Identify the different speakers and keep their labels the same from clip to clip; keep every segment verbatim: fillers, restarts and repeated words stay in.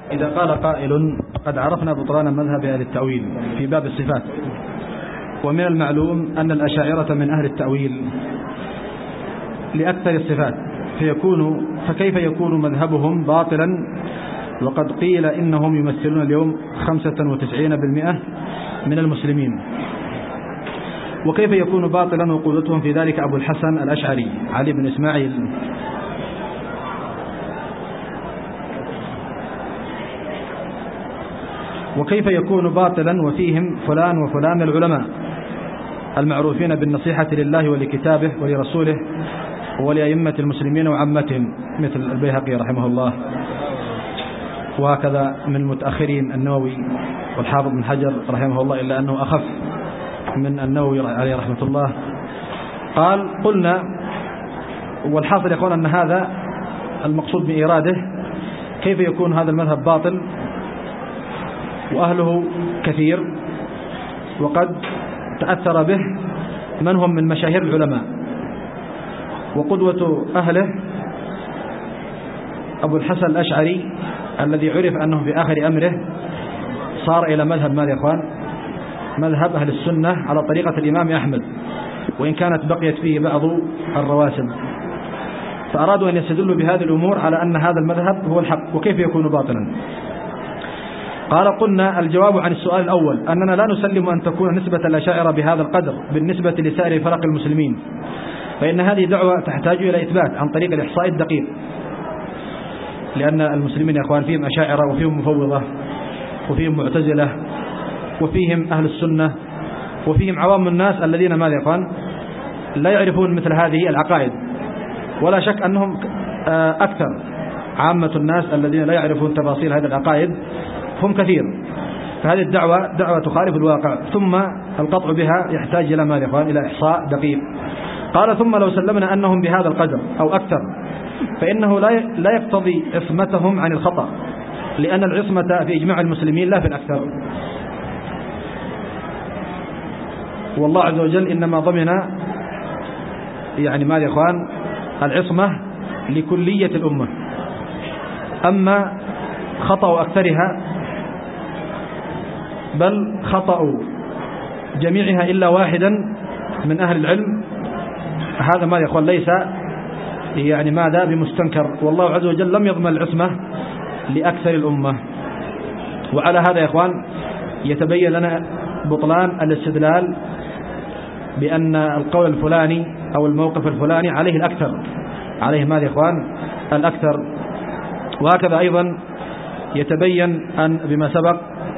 Speaker 1: إذا قال قائل قد عرفنا بطلان مذهب أهل التأويل في باب الصفات، ومن المعلوم أن الأشاعرة من أهل التأويل لأكثر الصفات، فيكون فكيف يكون مذهبهم باطلا وقد قيل إنهم يمثلون اليوم خمسة وتسعين بالمئة من المسلمين؟ وكيف يكون باطلا وقودتهم في ذلك أبو الحسن الأشعري علي بن إسماعيل؟ وكيف يكون باطلا وفيهم فلان وفلان من العلماء المعروفين بالنصيحة لله ولكتابه ولرسوله ولأئمة المسلمين وعامتهم مثل البيهقي رحمه الله، وهكذا من متأخرين النووي والحافظ بن حجر رحمه الله، إلا أنه أخف من النووي عليه رحمة الله. قال قلنا، والحاصل يقول أن هذا المقصود بإراده كيف يكون هذا المذهب باطل وأهله كثير وقد تأثر به من هم من مشاهير العلماء، وقدوة أهله أبو الحسن الأشعري الذي عرف أنه في آخر أمره صار إلى مذهب ماذا يا إخوان؟ مذهب أهل السنة على طريقة الإمام أحمد، وإن كانت بقيت فيه بعض الرواسب، فأرادوا أن يستدلوا بهذه الأمور على أن هذا المذهب هو الحق. وكيف يكون باطلا؟ قال قلنا الجواب عن السؤال الأول أننا لا نسلم أن تكون نسبة الأشاعرة بهذا القدر بالنسبة لسائر فرق المسلمين، فإن هذه دعوة تحتاج إلى إثبات عن طريق الإحصاء الدقيق، لأن المسلمين يا أخوان فيهم أشاعرة وفيهم مفوضة وفيهم معتزلة وفيهم أهل السنة وفيهم عوام الناس الذين ماذا يا أخوان لا يعرفون مثل هذه العقائد، ولا شك أنهم أكثر. عامة الناس الذين لا يعرفون تفاصيل هذه العقائد هم كثير، فهذه الدعوة دعوة تخالف الواقع، ثم القطع بها يحتاج إلى ماذا يا أخوان؟ إلى إحصاء دقيق. قال ثم لو سلمنا أنهم بهذا القدر أو أكثر فإنه لا يقتضي عصمتهم عن الخطأ، لأن العصمة في إجماع المسلمين لا في الأكثر، والله عز وجل إنما ضمن يعني ماذا يا إخوان العصمة لكلية الأمة. أما خطأ أكثرها بل خطأ جميعها إلا واحدا من أهل العلم، هذا ماذا يا إخوان ليس يعني ماذا بمستنكر، والله عز وجل لم يضمن العصمة لأكثر الأمة. وعلى هذا يا إخوان يتبين لنا بطلان الاستدلال بأن القول الفلاني أو الموقف الفلاني عليه الأكثر، عليه ماذا يا إخوان الأكثر. وهكذا أيضا يتبين أن بما سبق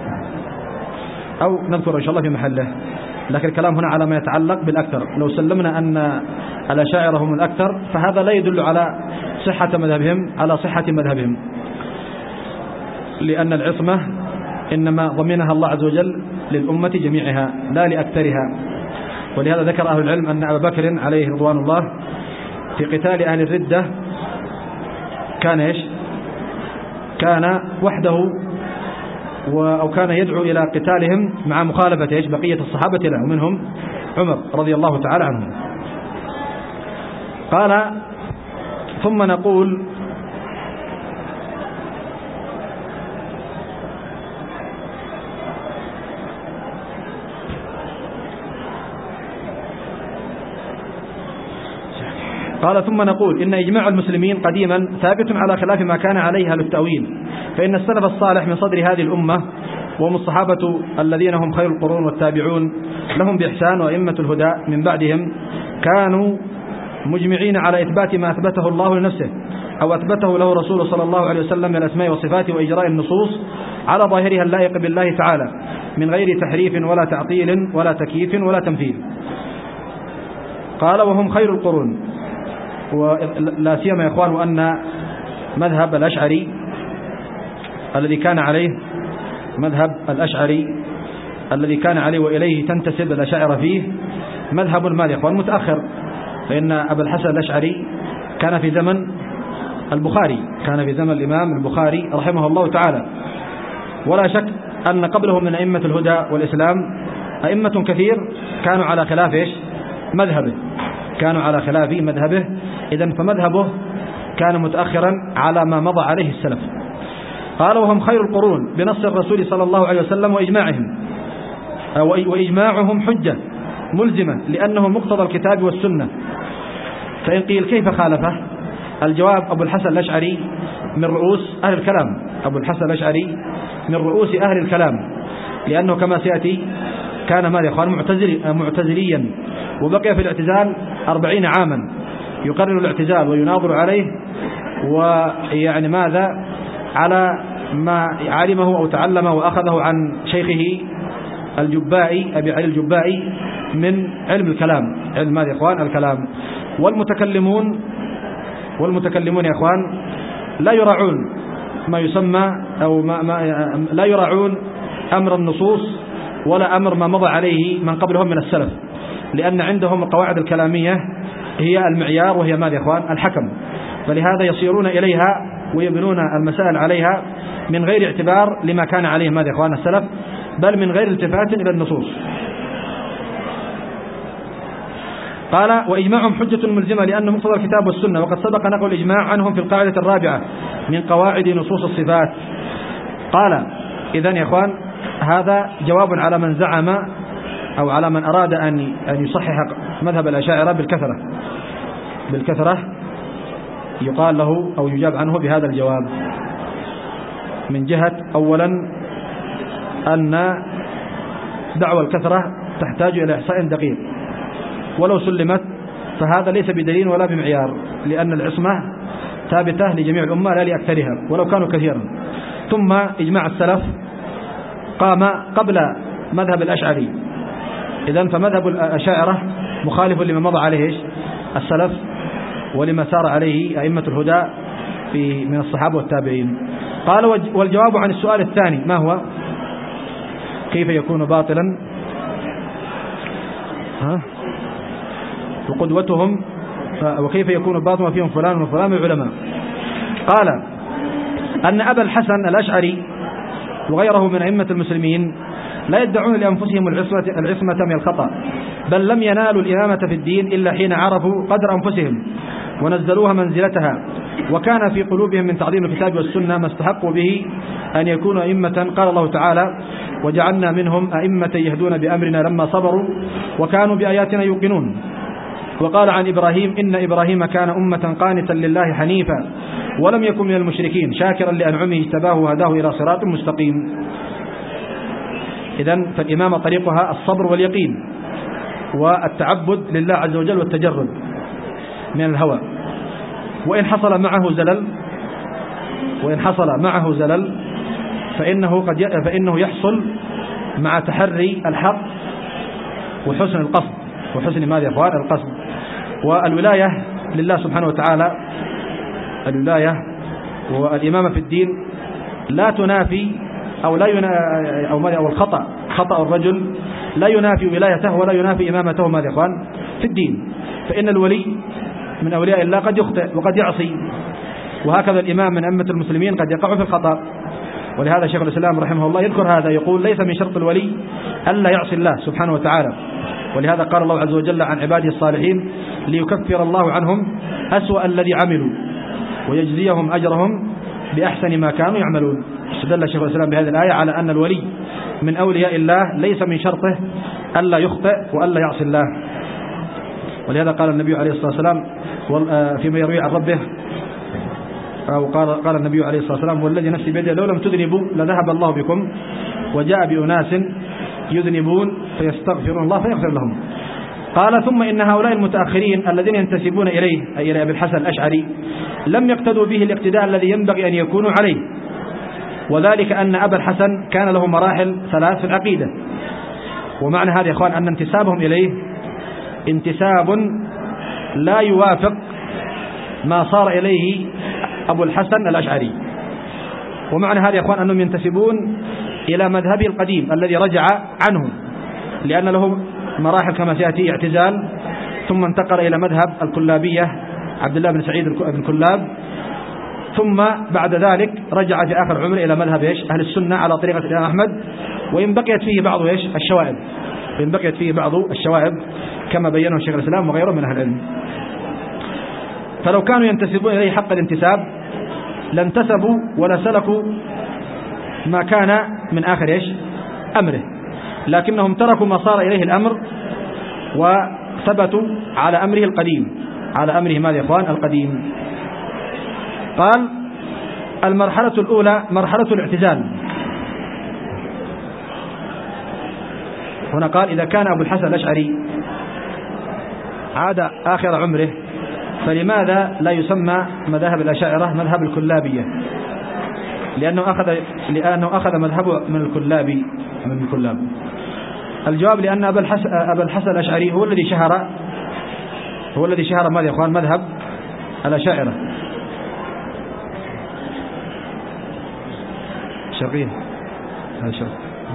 Speaker 1: أو نذكر إن شاء الله في محله، لكن الكلام هنا على ما يتعلق بالأكثر. لو سلمنا أن الأشاعرة هم الأكثر فهذا لا يدل على صحة مذهبهم على صحة مذهبهم، لأن العصمة إنما ضمنها الله عز وجل للأمة جميعها لا لأكثرها. ولهذا ذكر أهل العلم أن أبا بكر عليه رضوان الله في قتال أهل الردة كان إيش؟ كان وحده أو كان يدعو إلى قتالهم مع مخالفة إيش؟ بقية الصحابة له، ومنهم عمر رضي الله تعالى عنه. قال ثم نقول قال ثم نقول إن إجماع المسلمين قديما ثابت على خلاف ما كان عليه أهل التأويل، فإن السلف الصالح من صدر هذه الأمة وهم الصحابة الذين هم خير القرون والتابعون لهم بإحسان وأئمة الهدى من بعدهم كانوا مجمعين على إثبات ما أثبته الله لنفسه أو أثبته له رسوله صلى الله عليه وسلم من الأسماء والصفات وإجراء النصوص على ظاهرها اللائق بالله تعالى من غير تحريف ولا تعطيل ولا تكييف ولا تمثيل. قال وهم خير القرون، ولا سيما يا إخوان أن مذهب الأشعري الذي كان عليه مذهب الأشعري الذي كان عليه وإليه تنتسب الأشاعرة فيه مذهب ماذا يا إخوان متأخر، فإن أبا الحسن الأشعري كان في زمن البخاري، كان في زمن الإمام البخاري رحمه الله تعالى، ولا شك أن قبله من أئمة الهدى والإسلام أئمة كثير كانوا على خلاف إيش؟ مذهبه، كانوا على خلاف مذهبه، إذن فمذهبه كان متأخرا على ما مضى عليه السلف. قال وهم خير القرون بنص الرسول صلى الله عليه وسلم وإجماعهم وإجماعهم حجة ملزمة لأنه مقتضى الكتاب والسنة. فإن قيل كيف خالفه؟ الجواب أبو الحسن الأشعري من رؤوس أهل الكلام أبو الحسن الأشعري من رؤوس أهل الكلام، لأنه كما سيأتي كان ماذا يا أخوان معتزلي معتزليا، وبقي في الاعتزال أربعين عاما يقرر الاعتزال ويناظر عليه، ويعني ماذا على ما علمه أو تعلمه وأخذه عن شيخه الجبائي أبي علي الجبائي من علم الكلام، علم ماذا يا أخوان؟ الكلام. والمتكلمون والمتكلمون يا أخوان لا يراعون ما يسمى أو ما ما لا يراعون أمر النصوص ولا أمر ما مضى عليه من قبلهم من السلف، لأن عندهم القواعد الكلامية هي المعيار وهي ماذا يا أخوان؟ الحكم. فلهذا يصيرون إليها ويبنون المسائل عليها من غير اعتبار لما كان عليه ماذا يا أخوان؟ السلف، بل من غير التفات إلى النصوص. قال وإجماعهم حجة ملزمة لأنه مقتضى الكتاب والسنة، وقد سبق نقل الإجماع عنهم في القاعدة الرابعة من قواعد نصوص الصفات. قال إذن يا أخوان هذا جواب على من زعم أو على من أراد أن أن يصحح مذهب الأشاعرة بالكثرة بالكثرة يقال له أو يجاب عنه بهذا الجواب، من جهة أولا أن دعوى الكثرة تحتاج إلى إحصاء دقيق، ولو سلمت فهذا ليس بدليل ولا بمعيار، لأن العصمة ثابتة لجميع الأمة لا لأكثرها ولو كانوا كثيرا. ثم إجماع السلف قام قبل مذهب الأشعري، إذن فمذهب الأشاعرة مخالف لما مضى عليه السلف ولما سار عليه أئمة الهدى في من الصحابة والتابعين. قال والجواب عن السؤال الثاني ما هو؟ كيف يكون باطلا ها وقدوتهم وكيف يكون باطلا فيهم فلان وفلان من العلماء؟ قال أن أبا الحسن الأشعري وغيره من أئمة المسلمين لا يدعون لأنفسهم العصمة, العصمة من الخطأ، بل لم ينالوا الإمامة في الدين إلا حين عرفوا قدر أنفسهم ونزلوها منزلتها، وكان في قلوبهم من تعظيم الكتاب والسنة ما استحقوا به أن يكونوا أئمة. قال الله تعالى وجعلنا منهم أئمة يهدون بأمرنا لما صبروا وكانوا بآياتنا يوقنون. وقال عن إبراهيم إن إبراهيم كان أمة قانتا لله حنيفا ولم يكن من المشركين شاكرا لأنعمه اجتباه وهداه إلى صراط مستقيم. إذن فالإمامة طريقها الصبر واليقين والتعبد لله عز وجل والتجرد من الهوى، وإن حصل معه زلل وإن حصل معه زلل فإنه قد فإنه يحصل مع تحري الحق وحسن القصد وحسن ماذا يا أخوان؟ القصد. والولاية لله سبحانه وتعالى، الولاية والإمامة في الدين لا تنافي أو لا ينا أو ماذا أو الخطأ خطأ الرجل لا ينافي ولايته ولا ينافي إمامته ماذا يا إخوان؟ في الدين. فإن الولي من أولياء الله قد يخطئ وقد يعصي، وهكذا الإمام من أئمة المسلمين قد يقع في الخطأ. ولهذا شيخ الإسلام رحمه الله يذكر هذا، يقول ليس من شرط الولي ألا يعصي الله سبحانه وتعالى، ولهذا قال الله عز وجل عن عباده الصالحين ليكفر الله عنهم أسوأ الذي عملوا ويجزيهم أجرهم بأحسن ما كانوا يعملون. استدل شيخ الإسلام بهذه الآية على أن الولي من أولياء الله ليس من شرطه ألا يخطئ وألا يعصي الله. ولهذا قال النبي عليه الصلاة والسلام فيما يروي عن ربه أو قال, قال النبي عليه الصلاة والسلام والذي نفسي بيده لو لم تذنبوا لذهب الله بكم وجاء بأناس يذنبون فيستغفرون الله فيغفر لهم. قال ثم إن هؤلاء المتأخرين الذين ينتسبون إليه أي إلى أبي الحسن الأشعري لم يقتدوا به الاقتداء الذي ينبغي أن يكونوا عليه، وذلك أن أبا الحسن كان له مراحل ثلاث في العقيدة. ومعنى هذا يا إخوان أن انتسابهم إليه انتساب لا يوافق ما صار إليه أبو الحسن الأشعري. ومعنى هذا يا إخوان أنهم ينتسبون إلى مذهبه القديم الذي رجع عنه، لأن له مراحل كما سيأتي اعتزال، ثم انتقل إلى مذهب الكلابية عبد الله بن سعيد بن كلاب، ثم بعد ذلك رجع في آخر عمره إلى مذهب إيش؟ أهل السنة على طريقة الإمام أحمد، وإن بقيت فيه بعض إيش؟ الشوائب، وإن بقيت فيه بعض الشوائب كما بينه شيخ الإسلام وغيره من أهل العلم. فلو كانوا ينتسبون إليه حق الانتساب لانتسبوا ولا سلكوا ما كان من آخر إيش أمره، لكنهم تركوا ما صار إليه الأمر وثبتوا على أمره القديم، على أمره ماذا يا إخوان القديم. قال المرحلة الأولى مرحلة الاعتزال. هنا قال إذا كان أبو الحسن الأشعري عاد آخر عمره فلماذا لا يسمى مذاهب الأشاعرة مذهب الكلابية؟ لأنه أخذ لأنه أخذ مذهبه من الكلابي من الكلاب. الجواب لأن أبا الحسن أبا الحسن الأشعري هو الذي شهر هو الذي شهر ماذا يا إخوان مذهب الأشاعرة. شرقين هذا شرق.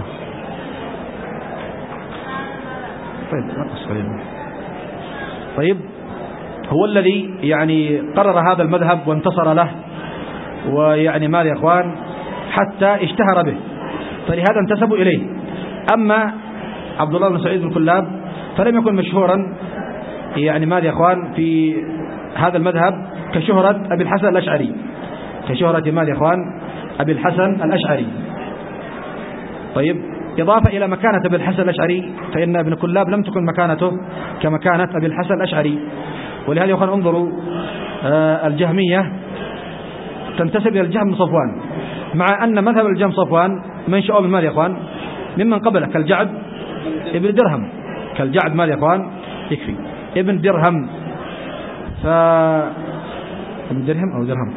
Speaker 1: طيب نقص قليلا. طيب هو الذي يعني قرر هذا المذهب وانتصر له، ويعني ماذا يا إخوان حتى اشتهر به، فلهذا انتسبوا إليه. أما عبد الله بن سعيد بن كلاب فلم يكن مشهورا يعني ماذا يا إخوان في هذا المذهب كشهرة أبي الحسن الأشعري، كشهرة ماذا يا إخوان أبي الحسن الأشعري. طيب إضافة إلى مكانة أبي الحسن الأشعري فإن ابن كلاب لم تكن مكانته كمكانة أبي الحسن الأشعري. ولهذا يا إخوان انظروا آه الجهمية تنتسب إلى الجهم بن صفوان، مع أن مذهب الجهم صفوان منشأه من ماذا يا إخوان ممن قبله كالجعد ابن درهم، كالجعد ماذا يا إخوان يكفي ابن درهم، ف ابن درهم أو درهم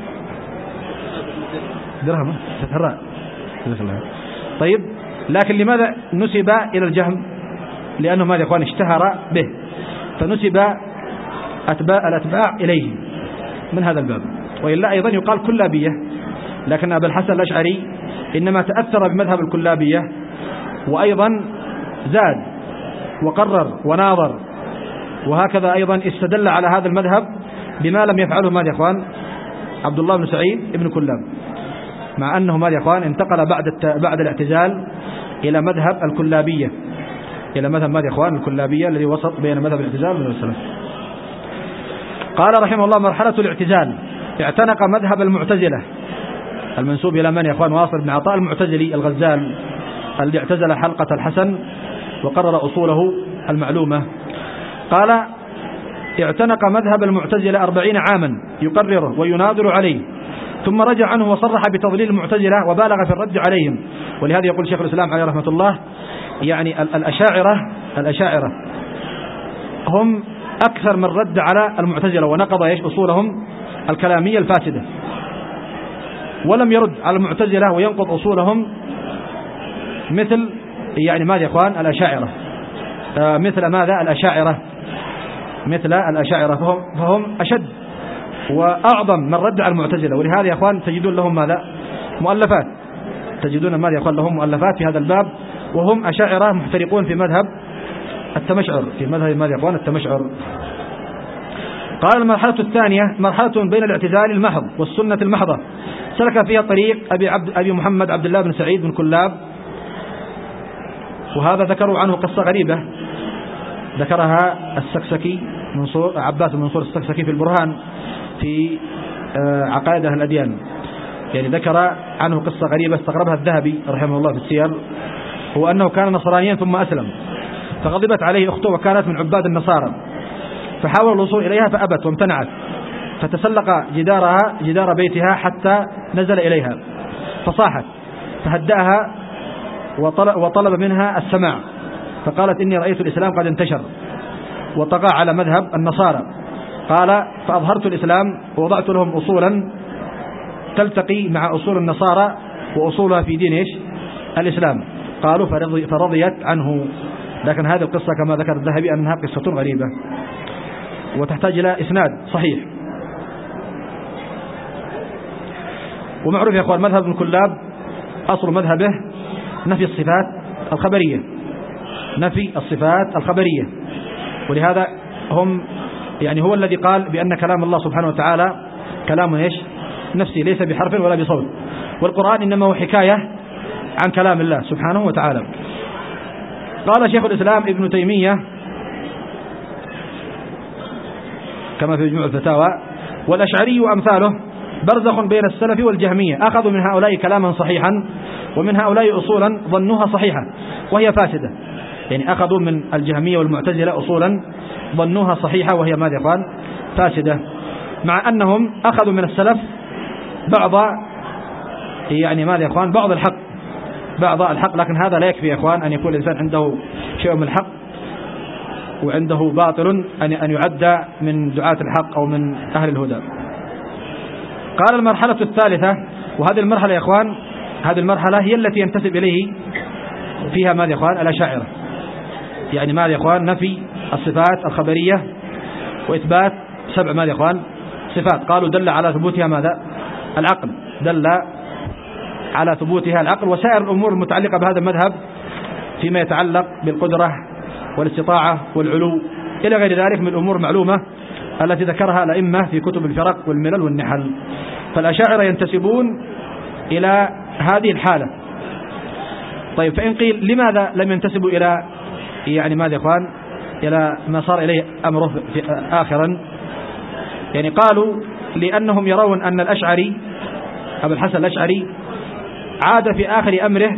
Speaker 1: درهم فتحراء. طيب لكن لماذا نسب إلى الجهم؟ لأنه ماذا يا إخوان اشتهر به فنسب أتباع الأتباع إليه من هذا الباب. وإلا أيضا يقال كلابية، لكن أبا الحسن الأشعري إنما تأثر بمذهب الكلابية، وأيضا زاد وقرر وناظر، وهكذا أيضا استدل على هذا المذهب بما لم يفعله ماذا يا إخوان عبد الله بن سعيد ابن كلاب، مع أنه ماذا يا إخوان انتقل بعد بعد الاعتزال إلى مذهب الكلابية، إلى مذهب ماذا يا إخوان الكلابية الذي وسط بين مذهب الاعتزال ومذهب السلف. قال رحمه الله مرحلة الاعتزال اعتنق مذهب المعتزلة المنسوب إلى من يا إخوان واصل بن عطاء المعتزلي الغزال الذي اعتزل حلقة الحسن وقرر أصوله المعلومة. قال اعتنق مذهب المعتزلة أربعين عاما يقرره ويناظر عليه، ثم رجع عنه وصرح بتضليل المعتزلة وبالغ في الرد عليهم. ولهذا يقول شيخ الإسلام عليه رحمة الله يعني الأشاعرة الأشاعرة هم أكثر من رد على المعتزلة ونقض ايش أصولهم الكلامية الفاسدة، ولم يرد على المعتزلة وينقض أصولهم مثل يعني ماذا يا إخوان الأشاعرة آه مثل ماذا الأشاعرة مثل الأشاعرة فهم, فهم أشد وأعظم من رد على المعتزلة. ولهذا يا إخوان تجدون لهم ماذا مؤلفات، تجدون ماذا يا إخوان لهم مؤلفات في هذا الباب، وهم أشاعرة محترقون في مذهب التمشعر، في مذهب ماذا يا إخوان التمشعر. قال المرحلة الثانية مرحلة بين الاعتزال المحض والسنة المحضة سلك فيها طريق أبي, عبد أبي محمد عبد الله بن سعيد بن كلاب، وهذا ذكروا عنه قصة غريبة ذكرها السكسكي منصور عباس منصور السكسكي في البرهان في عقائد أهل الأديان، يعني ذكر عنه قصة غريبة استغربها الذهبي رحمه الله في السير، هو أنه كان نصرانيا ثم أسلم، فغضبت عليه أخته وكانت من عباد النصارى، فحاول الوصول إليها فأبت وامتنعت، فتسلق جدارها جدار بيتها حتى نزل إليها فصاحت، فهدأها وطلب منها السماع، فقالت إني رأيت الإسلام قد انتشر وطغى على مذهب النصارى. قال فأظهرت الإسلام ووضعت لهم أصولا تلتقي مع أصول النصارى وأصولها في دين إيش الإسلام. قالوا فرضي فرضيت عنه. لكن هذه القصة كما ذكر الذهبي أنها قصة غريبة وتحتاج إلى إسناد صحيح. ومعروف يا أخوان مذهب ابن كلاب أصل مذهبه نفي الصفات الخبرية، نفي الصفات الخبرية، ولهذا هم يعني هو الذي قال بأن كلام الله سبحانه وتعالى كلام إيش نفسي ليس بحرف ولا بصوت، والقرآن إنما هو حكاية عن كلام الله سبحانه وتعالى. قال شيخ الإسلام ابن تيمية كما في مجموع الفتاوى والأشعري وأمثاله برزخ بين السلف والجهمية، أخذوا من هؤلاء كلاما صحيحا ومن هؤلاء أصولا ظنوها صحيحة وهي فاسدة، يعني أخذوا من الجهمية والمعتزلة أصولا ظنوها صحيحة وهي ماذا يا إخوان؟ فاسدة، مع أنهم أخذوا من السلف بعض يعني ماذا يا إخوان؟ بعض الحق بعض الحق لكن هذا لا يكفي يا إخوان أن يكون الإنسان عنده شيء من الحق وعنده باطل أن أن يعد من دعاة الحق أو من أهل الهدى. قال المرحلة الثالثة، وهذه المرحلة يا إخوان هذه المرحلة هي التي ينتسب إليه فيها ماذا يا إخوان؟ الأشاعرة، يعني ماذا يا إخوان؟ نفي الصفات الخبرية وإثبات سبع ماذا يا إخوان؟ صفات. قالوا دل على ثبوتها ماذا؟ العقل، دل على ثبوتها العقل، وسائر الأمور المتعلقة بهذا المذهب فيما يتعلق بالقدرة والاستطاعة والعلو إلى غير ذلك من الأمور المعلومة التي ذكرها الأئمة في كتب الفرق والملل والنحل. فالأشاعرة ينتسبون إلى هذه الحالة. طيب، فإن قيل لماذا لم ينتسبوا إلى يعني ماذا يا إخوان؟ إلى ما صار إليه أمره آخرا؟ يعني قالوا لأنهم يرون أن الأشعري أبو الحسن الأشعري عاد في آخر أمره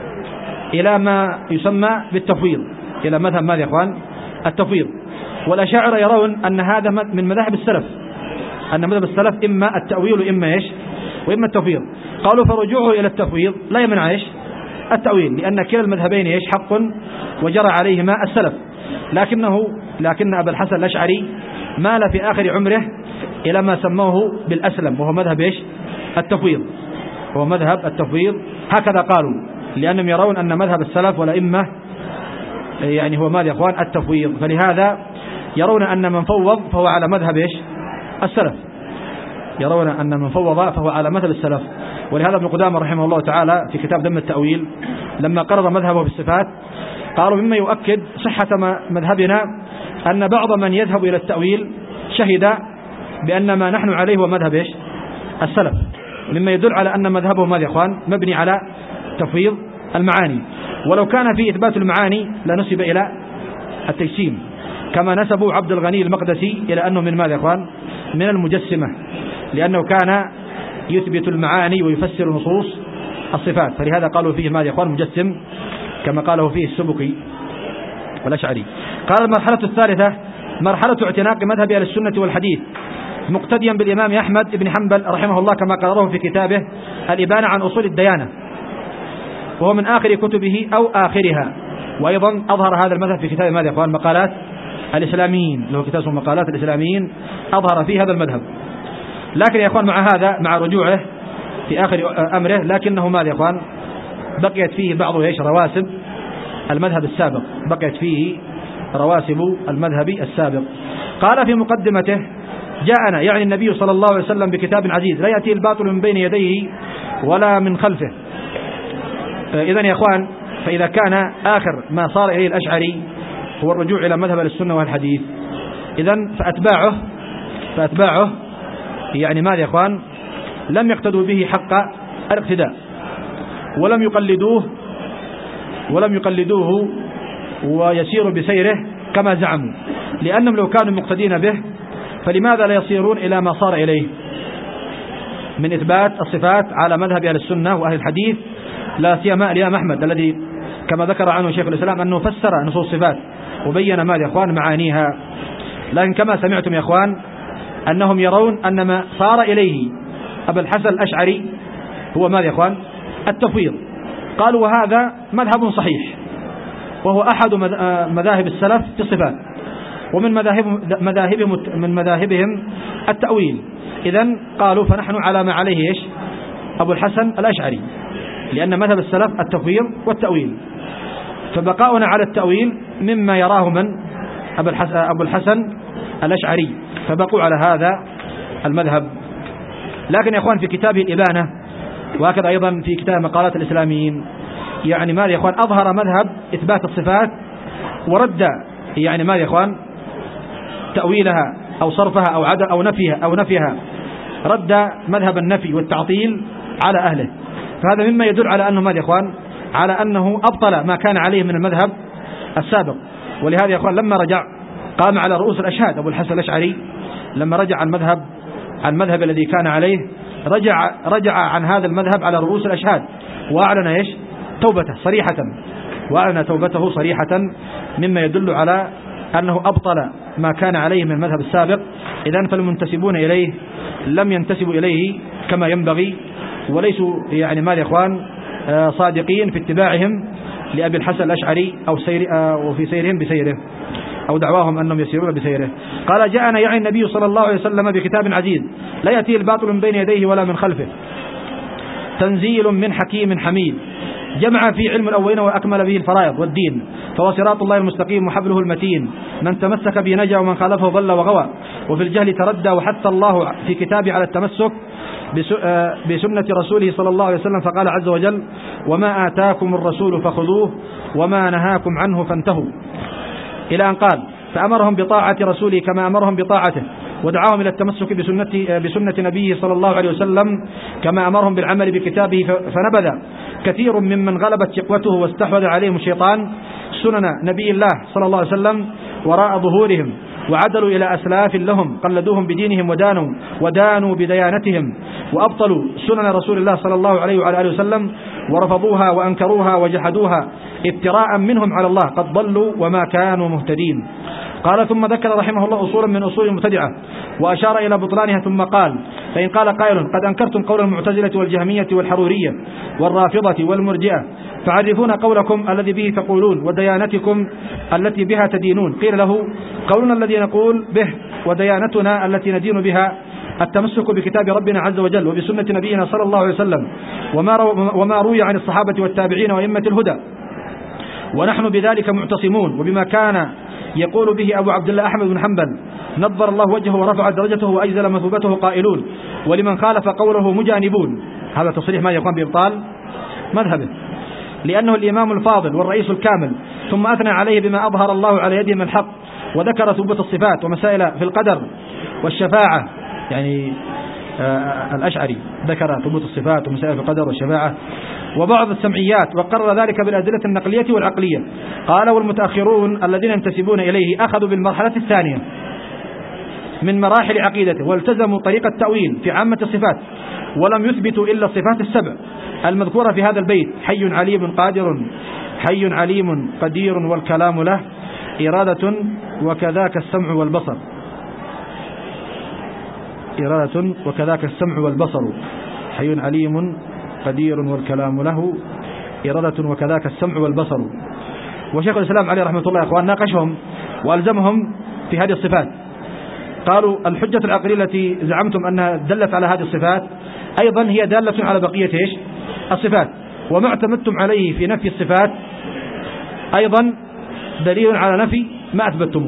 Speaker 1: إلى ما يسمى بالتفويض، إلى مذهب ماذا يا إخوان؟ التفويض. والأشاعرة يرون أن هذا من مذاهب السلف، أن مذهب السلف إما التأويل وإما إيش؟ وإما التفويض. قالوا فرجوعه إلى التفويض لا يمنع إيش؟ التأويل، لأن كلا المذهبين إيش؟ حق وجرى عليهما السلف. لكنه لكن أبا الحسن الأشعري مال في آخر عمره إلى ما سموه بالأسلم، وهو مذهب إيش؟ التفويض، هو مذهب التفويض. هكذا قالوا لأنهم يرون أن مذهب السلف والأئمة يعني هو ماذا يا إخوان؟ التفويض. فلهذا يرون أن من فوض فهو على مذهب إيش؟ السلف، يرون أن من فوض فهو على مذهب السلف. ولهذا ابن قدامة رحمه الله تعالى في كتاب ذم التأويل لما قرر مذهبه بالصفات قالوا مما يؤكد صحة مذهبنا أن بعض من يذهب إلى التأويل شهد بأن ما نحن عليه هو مذهب إيش؟ السلف، مما يدل على أن مذهبه ماذا يا إخوان؟ مبني على تفويض المعاني. ولو كان في إثبات المعاني لنسب إلى التجسيم، كما نسبوا عبد الغني المقدسي إلى أنه من ماذا يا إخوان؟ من المجسمة، لأنه كان يثبت المعاني ويفسر نصوص الصفات، فلهذا قالوا فيه ماذا يا إخوان؟ مجسم، كما قاله فيه السبكي والأشعري. قال المرحلة الثالثة مرحلة اعتناق مذهب أهل السنة والحديث مقتديا بالإمام أحمد بن حنبل رحمه الله كما قرره في كتابه الإبانة عن أصول الديانة، وهو من آخر كتبه أو آخرها. وأيضا أظهر هذا المذهب في كتاب ماذا يا إخوان؟ مقالات الإسلاميين، له كتاب اسمه مقالات الإسلاميين، أظهر فيه هذا المذهب. لكن يا إخوان مع هذا مع رجوعه في آخر أمره لكنه ماذا يا إخوان؟ بقيت فيه بعض إيش؟ رواسب المذهب السابق، بقيت فيه رواسب المذهب السابق. قال في مقدمته جاءنا يعني النبي صلى الله عليه وسلم بكتاب عزيز لا يأتي الباطل من بين يديه ولا من خلفه. إذن يا إخوان فإذا كان آخر ما صار إليه الأشعري هو الرجوع إلى مذهب السنة والحديث، إذن فأتباعه فأتباعه يعني ماذا يا إخوان؟ لم يقتدوا به حق الاقتداء، ولم يقلدوه ولم يقلدوه ويسيروا بسيره كما زعموا، لأنهم لو كانوا مقتدين به فلماذا لا يصيرون إلى ما صار إليه من إثبات الصفات على مذهب أهل السنة وأهل الحديث، لا سيما الإمام أحمد الذي كما ذكر عنه شيخ الإسلام أنه فسر نصوص الصفات وبين ماذا يا إخوان؟ معانيها. لكن كما سمعتم يا إخوان أنهم يرون أن ما صار إليه أبا الحسن الأشعري هو ماذا يا إخوان؟ التفويض. قالوا وهذا مذهب صحيح، وهو أحد مذاهب السلف في الصفات، ومن مذاهبهم مذاهبهم من مذاهبهم التأويل. إذن قالوا فنحن على ما عليه إيش؟ أبو الحسن الأشعري، لأن مذهب السلف التفويض والتأويل، فبقاؤنا على التأويل مما يراه من أبو الحسن الأشعري، فبقوا على هذا المذهب. لكن يا إخوان في كتابه الإبانة وهكذا أيضا في كتاب مقالات الإسلاميين يعني ماذا يا إخوان؟ أظهر مذهب إثبات الصفات ورد يعني ماذا يا إخوان؟ تأويلها أو صرفها أو عدم أو نفيها أو نفيها، رد مذهب النفي والتعطيل على أهله. فهذا مما يدل على أنه ماذا يا إخوان؟ على أنه أبطل ما كان عليه من المذهب السابق. ولهذا يا إخوان لما رجع قام على رؤوس الأشهاد أبو الحسن الأشعري، لما رجع عن مذهب عن المذهب الذي كان عليه رجع رجع عن هذا المذهب على رؤوس الأشهاد، وأعلن إيش توبته صريحة، وأعلن توبته صريحة، مما يدل على أنه أبطل ما كان عليه من المذهب السابق. إذن فالمنتسبون إليه لم ينتسبوا إليه كما ينبغي، وليسوا يعني ماذا يا إخوان صادقين في اتباعهم لأبي الحسن الأشعري أو سير وفي سيرهم بسيره، أو دعواهم أنهم يسيرون بسيره. قال جاءنا يعني النبي صلى الله عليه وسلم بكتاب عزيز لا يأتيه الباطل من بين يديه ولا من خلفه، تنزيل من حكيم حميد، جمع في علم الأولين وأكمل به الفرائض والدين، فهو صراط الله المستقيم وحبله المتين، من تمسك به نجا ومن خالفه ضل وغوى، وفي الجهل تردى، وحث الله في كتابه على التمسك بسنة رسوله صلى الله عليه وسلم، فقال عز وجل وما آتاكم الرسول فخذوه وما نهاكم عنه فانتهوا، إلى أن قال فأمرهم بطاعة رسوله كما أمرهم بطاعته، ودعاهم إلى التمسك بسنة, بسنة نبيه صلى الله عليه وسلم كما أمرهم بالعمل بكتابه، فنبذ كثير ممن غلبت شقوته واستحوذ عليهم الشيطان سنن نبي الله صلى الله عليه وسلم وراء ظهورهم، وعدلوا إلى أسلاف لهم قلدوهم بدينهم ودانوا ودانوا بديانتهم، وأبطلوا سنن رسول الله صلى الله عليه وعلى آله وسلم ورفضوها وأنكروها وجحدوها افتراء منهم على الله، قد ضلوا وما كانوا مهتدين. قال ثم ذكر رحمه الله أصولا من أصول المبتدعة وأشار إلى بطلانها، ثم قال فإن قال قائل قد أنكرتم قول المعتزلة والجهمية والحرورية والرافضة والمرجئة، فعرفون قولكم الذي به تقولون وديانتكم التي بها تدينون. قيل له قولنا الذي نقول به وديانتنا التي ندين بها التمسك بكتاب ربنا عز وجل وبسنة نبينا صلى الله عليه وسلم وما, رو وما روي عن الصحابة والتابعين وأئمة الهدى، ونحن بذلك معتصمون وبما كان يقول به أبو عبد الله أحمد بن حنبل نظر الله وجهه ورفع درجته وأجزل مثوبته قائلون ولمن خالف قوله مجانبون. هذا تصريح ما يقوم بإبطال مذهبه، لأنه الإمام الفاضل والرئيس الكامل، ثم أثنى عليه بما أظهر الله على يده من الحق، وذكر ثبوت الصفات ومسائل في القدر والشفاعة، يعني آه الأشعري ذكر ثبوت الصفات ومسائل في القدر والشفاعة وبعض السمعيات، وقرر ذلك بالأدلة النقلية والعقلية. قال والمتأخرون الذين ينتسبون إليه أخذوا بالمرحلة الثانية من مراحل عقيدته، والتزموا طريق التأويل في عامة الصفات، ولم يثبتوا إلا الصفات السبع المذكورة في هذا البيت: حي عليم قادر، حي عليم قدير والكلام له، إرادة وكذاك السمع والبصر، إرادة وكذاك السمع والبصر، حي عليم قدير والكلام له، إرادة وكذاك السمع والبصر. وشيخ الإسلام عليه رحمة الله يا أخوان ناقشهم وألزمهم في هذه الصفات. قالوا الحجة العقلية التي زعمتم أنها دلت على هذه الصفات أيضا هي دالة على بقية إيش الصفات، وما اعتمدتم عليه في نفي الصفات أيضا دليل على نفي ما أثبتموه،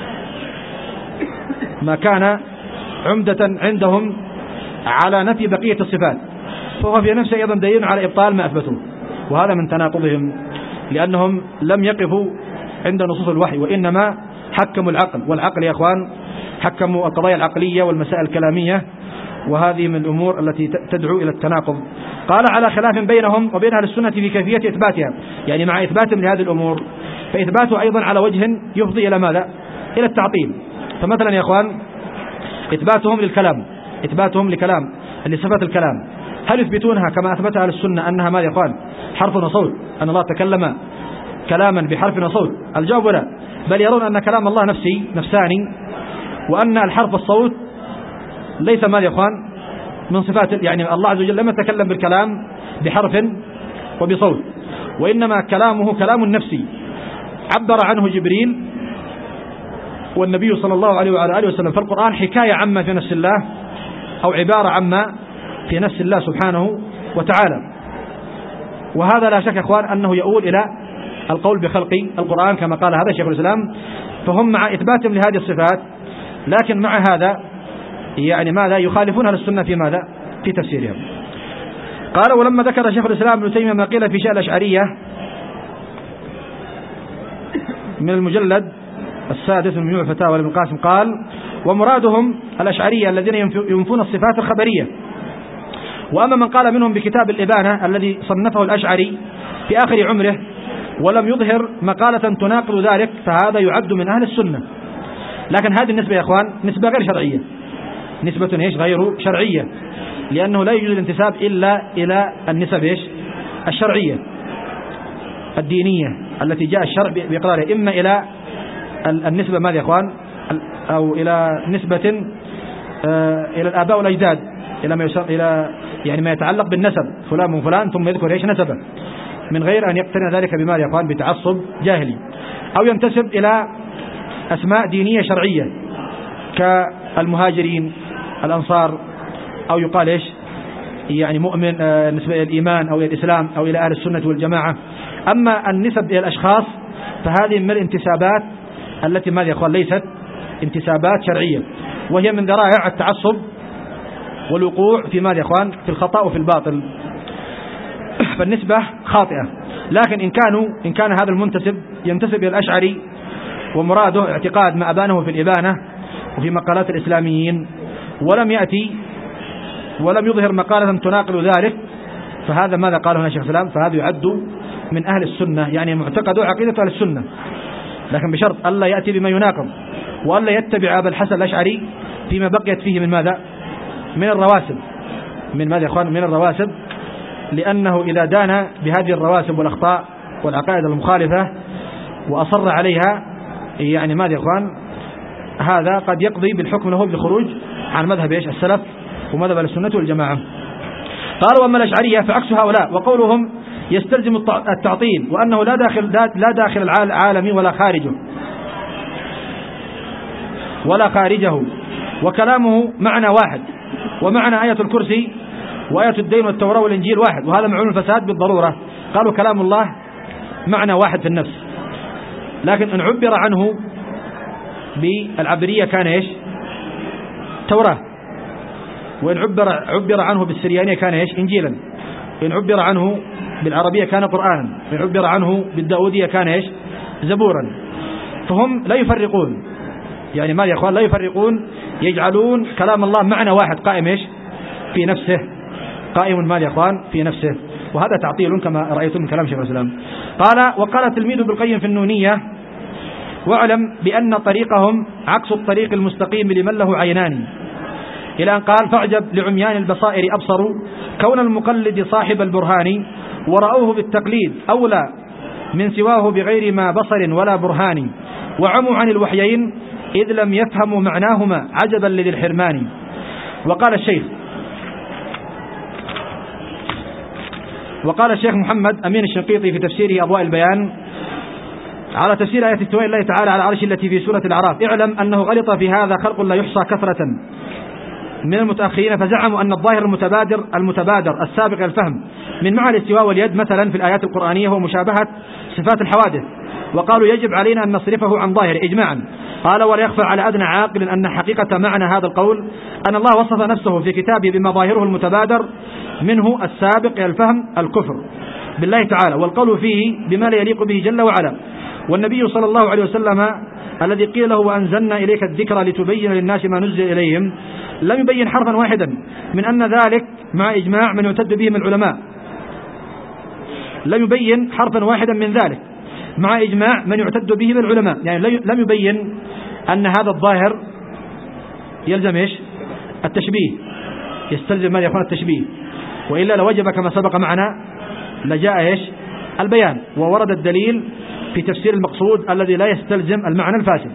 Speaker 1: ما كان عمدة عندهم على نفي بقية الصفات فهو في نفسه أيضا دليل على إبطال ما أثبتوه، وهذا من تناقضهم، لأنهم لم يقفوا عند نصوص الوحي وإنما حكموا العقل، والعقل يا أخوان حكموا القضايا العقلية والمسائل الكلامية، وهذه من الأمور التي تدعو إلى التناقض. قال على خلاف بينهم وبين أهل السنة في كيفية إثباتها، يعني مع إثباتهم لهذه الأمور فإثباته أيضا على وجه يفضي إلى ماذا؟ إلى التعطيل. فمثلا يا أخوان إثباتهم للكلام، إثباتهم لكلام لصفات الكلام، هل يثبتونها كما أثبتها أهل السنة أنها ماذا يا أخوان؟ حرف وصوت، أن الله تكلم كلاما بحرف وصوت؟ الجواب لا، بل يرون أن كلام الله نفسي نفساني، وأن الحرف والصوت ليس ماذا يا أخوان من صفات، يعني الله عز وجل لم يتكلم بالكلام بحرف وبصوت، وإنما كلامه كلام نفسي عبر عنه جبريل والنبي صلى الله عليه وعلى آله وسلم، فالقرآن حكاية عما في نفس الله أو عبارة عما في نفس الله سبحانه وتعالى. وهذا لا شك يا أخوان أنه يؤول إلى القول بخلق القرآن كما قال هذا شيخ الإسلام. فهم مع إثباتهم لهذه الصفات، لكن مع هذا يعني ماذا يخالفون أهل السنة في ماذا؟ في تفسيرهم. قال ولما ذكر شيخ الإسلام ابن تيمية ما قيل في شأن الأشعرية من المجلد السادس من مجموع الفتاوى لابن القاسم قال ومرادهم الأشعرية الذين ينفون الصفات الخبرية. وأما من قال منهم بكتاب الإبانة الذي صنفه الأشعري في آخر عمره ولم يظهر مقالة تناقض ذلك فهذا يعد من أهل السنة. لكن هذه النسبة يا أخوان نسبة غير شرعية، نسبة إيش غير شرعية، لأنه لا يوجد الانتساب إلا إلى النسب إيش الشرعية الدينية التي جاء الشرع بإقرارها، إما إلى النسبة ماذا يا إخوان، أو إلى نسبة إلى الآباء والأجداد، إلى ما يسمى إلى يعني ما يتعلق بالنسب، فلان من فلان ثم يذكر إيش نسبه، من غير أن يقترن ذلك بما يا إخوان بتعصب جاهلي، أو ينتسب إلى أسماء دينية شرعية كالمهاجرين الأنصار، أو يقال إيش يعني مؤمن نسبة إلى الإيمان أو إلى الإسلام أو إلى أهل السنة والجماعة. أما النسب إلى الأشخاص فهذه من الانتسابات التي ماذا يا إخوان ليست انتسابات شرعية، وهي من ذرائع التعصب والوقوع في ماذا يا إخوان في الخطأ وفي الباطل، فالنسبة خاطئة. لكن إن كانوا إن كان هذا المنتسب ينتسب إلى الأشعري ومراده اعتقاد ما أبانه في الإبانة وفي مقالات الإسلاميين، ولم يأتي ولم يظهر مقالة تناقل ذلك، فهذا ماذا قاله هنا شيخ الإسلام، فهذا يعد من أهل السنة، يعني معتقده عقيدة أهل السنة، لكن بشرط ألا يأتي بما يناقض، وألا يتبع أبا الحسن الأشعري فيما بقيت فيه من ماذا من الرواسب، من ماذا يا إخوان من الرواسب، لأنه إذا دان بهذه الرواسب والأخطاء والعقائد المخالفة وأصر عليها يعني ماذا يا إخوان هذا قد يقضي بالحكم له بالخروج عن مذهب إيش السلف ومذهب السنة والجماعة. قالوا أما الأشعرية فعكس هؤلاء، وقولهم يستلزم التعطيل، وأنه لا داخل لا داخل العالم ولا خارجه ولا خارجه، وكلامه معنى واحد، ومعنى آية الكرسي وآية الدين والتوراة والإنجيل واحد، وهذا معلوم الفساد بالضرورة. قالوا كلام الله معنى واحد في النفس، لكن إن عبر عنه بالعبرية كان إيش توراة، وإن عبر عبر عنه بالسريانية كان إيش إنجيلا، إن عبر عنه بالعربية كان قرآنا، إن عبر عنه بالداودية كان إيش زبورا. فهم لا يفرقون، يعني ما يا إخوان لا يفرقون، يجعلون كلام الله معنى واحد قائم إيش في نفسه، قائم ما يا إخوان في نفسه، وهذا تعطيل كما رأيتم من كلام شيخ الإسلام. قال وقال تلميذ ابن القيم في النونية: واعلم بأن طريقهم عكس الطريق المستقيم لمن له عينان، إلى أن قال: فاعجب لعميان البصائر أبصروا كون المقلد صاحب البرهان، ورأوه بالتقليد أولى من سواه بغير ما بصر ولا برهان، وعموا عن الوحيين إذ لم يفهموا معناهما عجبا لذي الحرمان. وقال الشيخ وقال الشيخ محمد أمين الشنقيطي في تفسيره أضواء البيان على تفسير آية استواء الله تعالى على عرشه التي في سورة الأعراف: اعلم أنه غلط في هذا خلق لا يحصى كثرة من المتأخرين، فزعموا أن الظاهر المتبادر المتبادر السابق الفهم من معنى الاستواء واليد مثلا في الآيات القرآنية هو مشابهة صفات الحوادث، وقالوا يجب علينا أن نصرفه عن ظاهر إجماعا. قال: ولا يخفى على أدنى عاقل أن حقيقة معنى هذا القول أن الله وصف نفسه في كتابه بما ظاهره المتبادر منه السابق إلى الفهم الكفر بالله تعالى، والقول فيه بما لا يليق به جل وعلا. والنبي صلى الله عليه وسلم الذي قيل له: وأنزلنا إليك الذكر لتبين للناس ما نزل إليهم، لم يبين حرفا واحدا من أن ذلك مع إجماع من يعتد به من العلماء، لم يبين حرفا واحدا من ذلك مع إجماع من يعتد به من العلماء، يعني لم يبين أن هذا الظاهر يلزم إيش التشبيه، يستلزم ما يكون التشبيه، وإلا لوجب كما سبق معنا لجاء إيش البيان، وورد الدليل في تفسير المقصود الذي لا يستلزم المعنى الفاسد.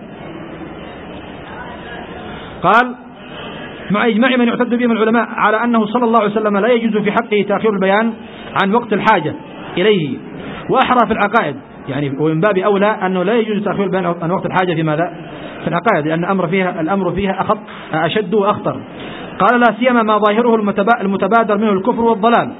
Speaker 1: قال: مع إجماع من يعتد به من العلماء على أنه صلى الله عليه وسلم لا يجوز في حقه تأخير البيان عن وقت الحاجة إليه، وأحرى في العقائد، يعني ومن باب أولى أنه لا يجوز تأخير البيان عن وقت الحاجة في ماذا؟ في العقائد، لأن الأمر فيها الأمر فيها أخط أشد وأخطر. قال: لا سيما ما ظاهره المتبادر منه الكفر والضلال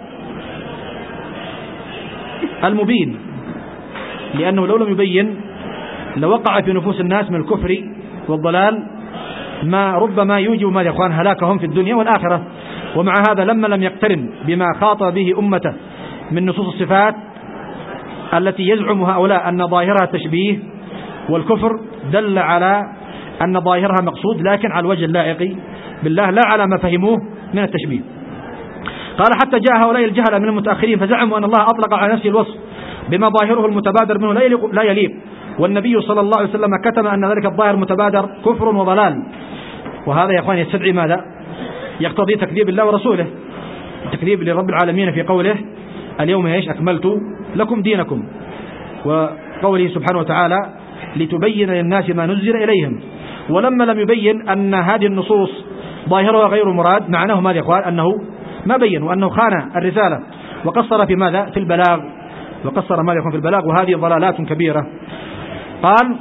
Speaker 1: المبين، لأنه لو لم يبين لوقع في نفوس الناس من الكفر والضلال ما ربما يوجب ما يا إخوان هلاكهم في الدنيا والآخرة. ومع هذا لما لم يقترن بما خاطب به أمته من نصوص الصفات التي يزعم هؤلاء أن ظاهرها التشبيه والكفر، دل على أن ظاهرها مقصود لكن على الوجه اللائق بالله لا على ما فهموه من التشبيه. قال: حتى جاء هؤلاء الجهلة من المتأخرين فزعموا أن الله أطلق على نفسه الوصف بما ظاهره المتبادر منه لا يليق, لا يليق والنبي صلى الله عليه وسلم كتم أن ذلك الظاهر المتبادر كفر وضلال. وهذا يا أخوان يستدعي ماذا؟ يقتضي تكذيب الله ورسوله، تكذيب لرب العالمين في قوله: اليوم إيش أكملت لكم دينكم، وقوله سبحانه وتعالى لتبين للناس ما نزل إليهم. ولما لم يبين أن هذه النصوص ظاهرها غير مراد، معناه ماذا يا إخوان؟ أنه ما بين، وأنه خان الرسالة وقصر في ماذا؟ في البلاغ، وقصر ماذا يكون في البلاغ، وهذه ضلالات كبيرة. قال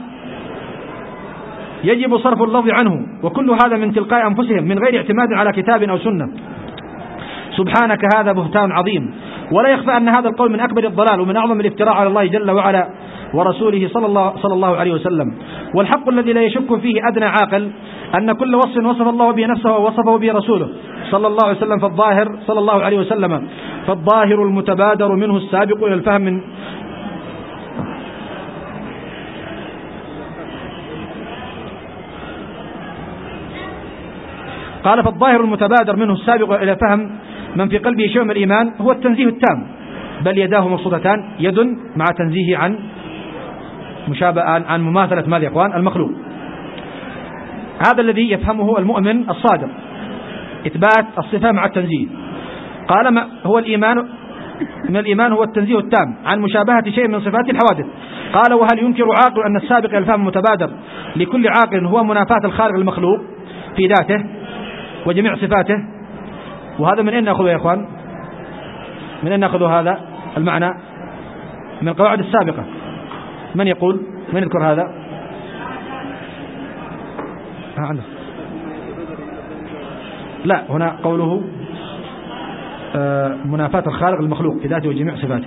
Speaker 1: يجب صرف اللفظ عنه، وكل هذا من تلقاء أنفسهم من غير اعتماد على كتاب أو سنة. سبحانك هذا بهتان عظيم. ولا يخفى أن هذا القول من أكبر الضلال ومن أعظم الافتراء على الله جل وعلا ورسوله صلى الله, صلى الله عليه وسلم. والحق الذي لا يشك فيه أدنى عاقل أن كل وصف وصف الله به نفسه ووصفه به رسوله صلى الله عليه وسلم فالظاهر صلى الله عليه وسلم فالظاهر المتبادر منه السابق إلى الفهم من قال فالظاهر المتبادر منه السابق إلى فهم من في قلبه شيء من الإيمان هو التنزيه التام، بل يداه مبسوطتان، يد مع تنزيه عن مشابه عن مماثلة ماذا يا إخوان؟ المخلوق. هذا الذي يفهمه المؤمن الصادق، إثبات الصفة مع التنزيه. قال ما هو الإيمان؟ من الإيمان هو التنزيه التام عن مشابهة شيء من صفات الحوادث. قال وهل ينكر عاقل أن السابق إلى الفهم المتبادر لكل عاقل هو منافاة الخالق المخلوق في ذاته وجميع صفاته؟ وهذا من أين نأخذه يا إخوان؟ من أين نأخذ هذا المعنى؟ من القواعد السابقة. من يقول؟ من يذكر هذا؟ ها لا، هنا قوله آه منافاة الخالق المخلوق في ذاته وجميع صفاته.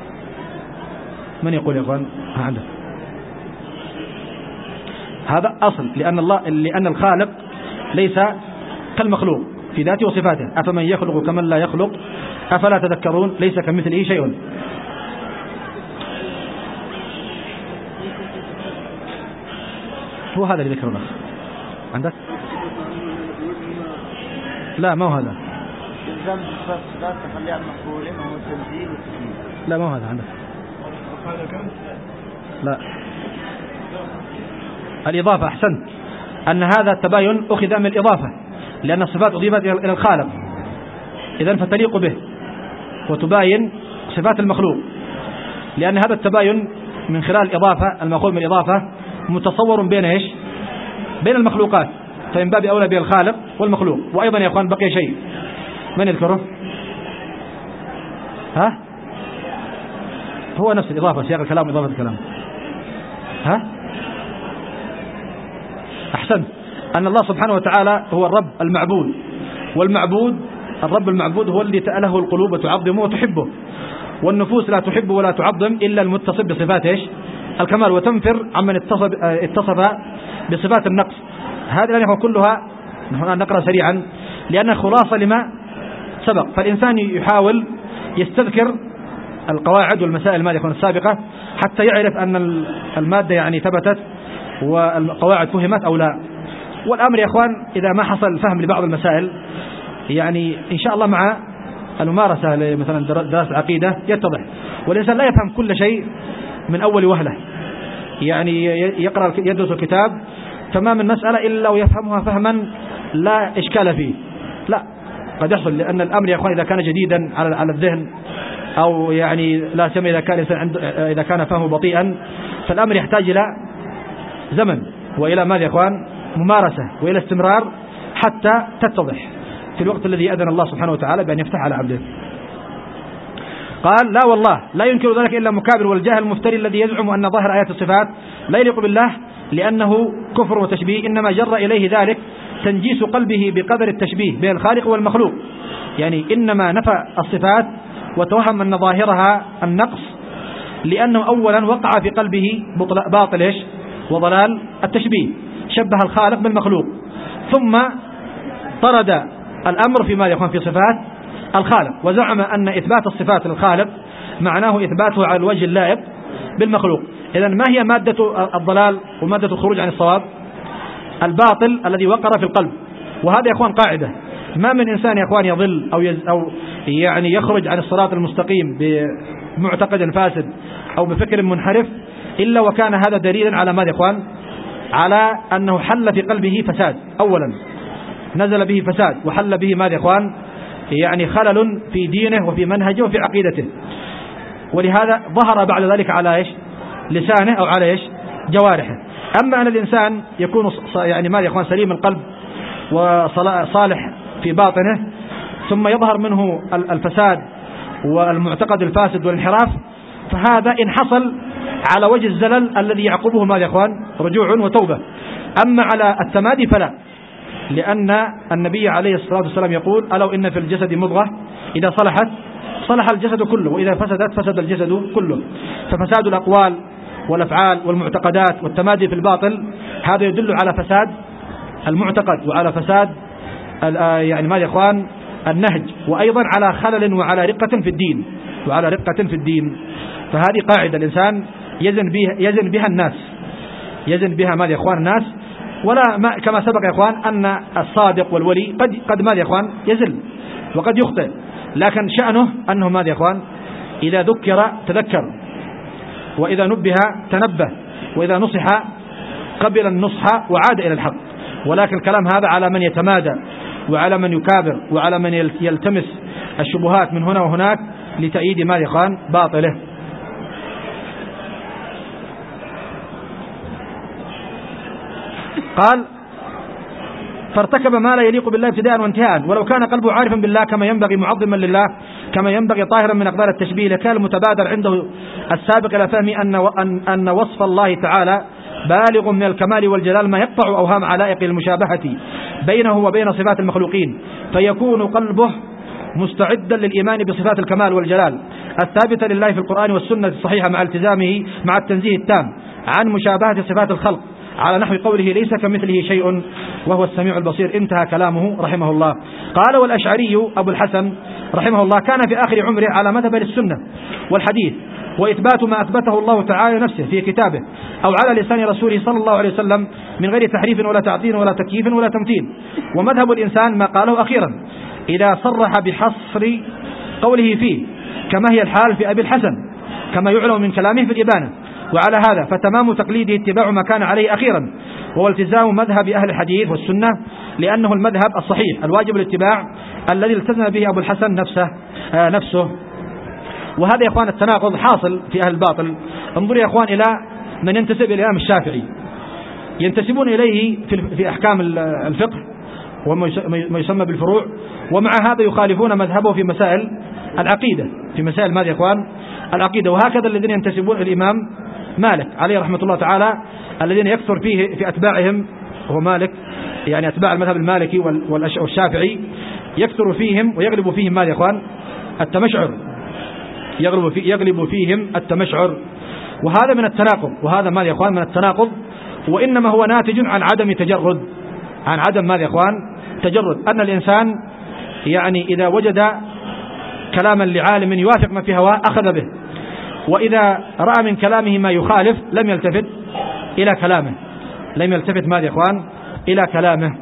Speaker 1: من يقول يا إخوان؟ ها عنده. هذا أصل، لأن الله لأن الخالق ليس كالمخلوق في ذاته وصفاته. أفمن يخلق كمن لا يخلق أفلا تذكرون؟ ليس كمثله شيء. هو هذا اللي ذكره الأخ عندك؟ لا ما هو هذا. لا ما هو هذا عندك. لا الإضافة. أحسنت، أن هذا التباين أخذ من الإضافة، لأن الصفات أضيفت إلى الخالق، إذن فتليق به وتباين صفات المخلوق، لأن هذا التباين من خلال الإضافة المأخوذ من الإضافة متصور بين إيش؟ بين المخلوقات، فإن باب أولى بين الخالق والمخلوق. وأيضا يا أخوان بقي شيء، من يذكره؟ ها؟ هو نفس الإضافة، سياق الكلام إضافة الكلام. ها؟ أحسنت، أن الله سبحانه وتعالى هو الرب المعبود، والمعبود الرب المعبود هو الذي تأله القلوب وتعظمه وتحبه، والنفوس لا تحب ولا تعظم إلا المتصف بصفات إيش؟ الكمال، وتنفر عمن اتصف, اتصف بصفات النقص. هذه الأنواع كلها نحن نقرأ سريعا لأن خلاصة لما سبق. فالإنسان يحاول يستذكر القواعد والمسائل ما يكون السابقة حتى يعرف أن المادة يعني ثبتت والقواعد فهمت أو لا. والأمر يا أخوان إذا ما حصل الفهم لبعض المسائل يعني إن شاء الله مع الممارسة مثلا دراسة عقيدة يتضح. والإنسان لا يفهم كل شيء من أول وهلة، يعني يقرأ يدرس الكتاب تمام المسألة إلا ويفهمها فهما لا إشكال فيه، لا، قد يحصل. لأن الأمر يا أخوان إذا كان جديدا على على الذهن أو يعني لا سيما إذا كان إذا كان فهمه بطيئا، فالأمر يحتاج إلى زمن وإلى ماذا يا أخوان؟ ممارسة وإلى استمرار حتى تتضح في الوقت الذي أذن الله سبحانه وتعالى بأن يفتح على عبده. قال لا والله لا ينكر ذلك إلا مكابر والجاهل المفتري الذي يزعم أن ظاهر آيات الصفات لا يليق بالله لأنه كفر وتشبيه، إنما جر إليه ذلك تنجيس قلبه بقدر التشبيه بين الخالق والمخلوق، يعني إنما نفى الصفات وتوهم أن ظاهرها النقص لأنه أولا وقع في قلبه باطل إيش؟ وضلال التشبيه، شبه الخالق بالمخلوق، ثم طرد الأمر فيما يكون في صفات الخالق، وزعم أن إثبات الصفات للخالق معناه إثباته على الوجه اللائق بالمخلوق. إذن ما هي مادة الضلال ومادة الخروج عن الصواب؟ الباطل الذي وقر في القلب. وهذا يا أخوان قاعدة، ما من إنسان يا أخوان يضل أو, يز أو يعني يخرج عن الصراط المستقيم بمعتقد فاسد أو بفكر منحرف إلا وكان هذا دليلا على ماذا يا أخوان؟ على أنه حل في قلبه فساد، أولا نزل به فساد وحل به ماذا يا أخوان؟ يعني خلل في دينه وفي منهجه وفي عقيدته، ولهذا ظهر بعد ذلك على إيش؟ لسانه أو على إيش؟ جوارحه. أما أن الإنسان يكون يعني ماذا يا إخوان سليم القلب وصالح في باطنه، ثم يظهر منه الفساد والمعتقد الفاسد والانحراف، فهذا إن حصل على وجه الزلل الذي يعقبه ماذا يا إخوان؟ رجوع وتوبة. أما على التمادي فلا، لأن النبي عليه الصلاة والسلام يقول: ألا إن في الجسد مضغة إذا صلحت صلح الجسد كله وإذا فسدت فسد الجسد كله. ففساد الأقوال والأفعال والمعتقدات والتمادي في الباطل هذا يدل على فساد المعتقد وعلى فساد يعني ماذا يا إخوان النهج، وأيضا على خلل وعلى رقة في الدين وعلى رقة في الدين. فهذه قاعدة الإنسان يزن بها يزن بها الناس يزن بها ماذا يا إخوان الناس، ولا ما كما سبق يا إخوان أن الصادق والولي قد قد ماذا يا إخوان يزل وقد يخطئ، لكن شأنه أنه ماذا يا إخوان إذا ذكر تذكر، وإذا نبه تنبه، وإذا نصح قبل النصح وعاد إلى الحق. ولكن الكلام هذا على من يتمادى وعلى من يكابر وعلى من يلتمس الشبهات من هنا وهناك لتأييد ماذا يا إخوان باطله. قال: فارتكب ما لا يليق بالله ابتداء وانتهاء، ولو كان قلبه عارفا بالله كما ينبغي معظما لله كما ينبغي طاهرا من أقدار التشبيه، لكان المتبادر عنده السابق إلى فهم أن أن وصف الله تعالى بالغ من الكمال والجلال ما يقطع أوهام علائق المشابهة بينه وبين صفات المخلوقين، فيكون قلبه مستعدا للإيمان بصفات الكمال والجلال الثابتة لله في القرآن والسنة الصحيحة مع التزامه مع التنزيه التام عن مشابهة صفات الخلق على نحو قوله: ليس كمثله شيء وهو السميع البصير. انتهى كلامه رحمه الله. قال: والأشعري أبو الحسن رحمه الله كان في آخر عمره على مذهب السنة والحديث وإثبات ما أثبته الله تعالى نفسه في كتابه أو على لسان رسوله صلى الله عليه وسلم من غير تحريف ولا تعطيل ولا تكييف ولا تمثيل. ومذهب الإنسان ما قاله أخيرا إذا صرح بحصر قوله فيه، كما هي الحال في أبي الحسن كما يعلم من كلامه في الإبانة. وعلى هذا فتمام تقليده اتباع ما كان عليه أخيرا، وهو التزام مذهب أهل الحديث والسنة، لأنه المذهب الصحيح الواجب الاتباع الذي التزم به أبو الحسن نفسه آه نفسه. وهذا يا إخوان التناقض حاصل في أهل الباطل. انظروا يا إخوان إلى من ينتسب إلى الإمام الشافعي، ينتسبون إليه في أحكام الفقه وما يسمى بالفروع، ومع هذا يخالفون مذهبه في مسائل العقيدة في مسائل ماذا يا إخوان العقيدة. وهكذا الذين ينتسبون إلى الإمام مالك عليه رحمة الله تعالى، الذين يكثر فيه في أتباعهم هو مالك يعني أتباع المذهب المالكي والشافعي يكثر فيهم ويغلب فيهم ماذا يا إخوان التمشعر يغلب, في يغلب فيهم التمشعر. وهذا من التناقض وهذا ماذا يا إخوان من التناقض، وإنما هو ناتج عن عدم تجرد عن عدم ماذا يا إخوان تجرد. أن الإنسان يعني إذا وجد كلاما لعالم يوافق ما في هواه أخذ به، وإذا رأى من كلامه ما يخالف لم يلتفت إلى كلامه لم يلتفت ماذا يا إخوان إلى كلامه.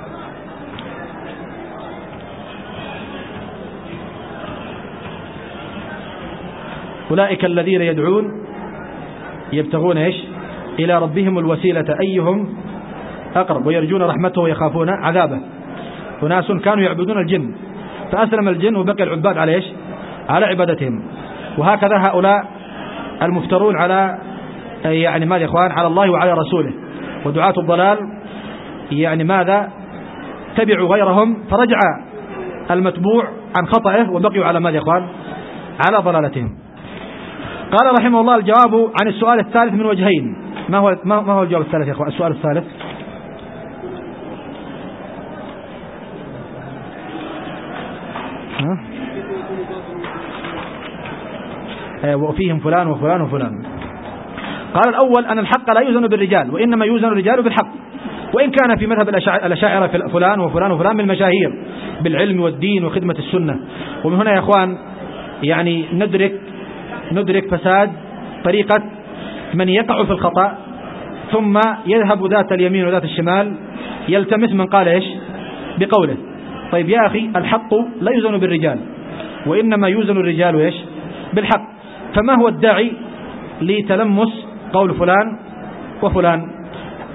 Speaker 1: أولئك الذين يدعون يبتغون إيش إلى ربهم الوسيلة أيهم أقرب ويرجون رحمته ويخافون عذابه. وناس كانوا يعبدون الجن فأسلم الجن وبقي العباد على إيش على عبادتهم. وهكذا هؤلاء المفترون على يعني ماذا يا إخوان على الله وعلى رسوله ودعاة الضلال يعني ماذا تبعوا غيرهم فرجع المتبوع عن خطأه وبقيوا على ماذا يا إخوان على ضلالتهم. قال رحمه الله: الجواب عن السؤال الثالث من وجهين. ما هو ما هو الجواب الثالث يا إخوان؟ السؤال الثالث وفيهم فلان وفلان وفلان. قال: الأول أن الحق لا يوزن بالرجال وإنما يوزن الرجال بالحق، وإن كان في مذهب الأشاعرة فلان وفلان وفلان من المشاهير بالعلم والدين وخدمة السنة. ومن هنا يا إخوان يعني ندرك ندرك فساد طريقة من يقع في الخطأ ثم يذهب ذات اليمين وذات الشمال يلتمس من قال إيش بقوله. طيب يا أخي الحق لا يوزن بالرجال وإنما يوزن الرجال إيش بالحق، فما هو الداعي لتلمس قول فلان وفلان؟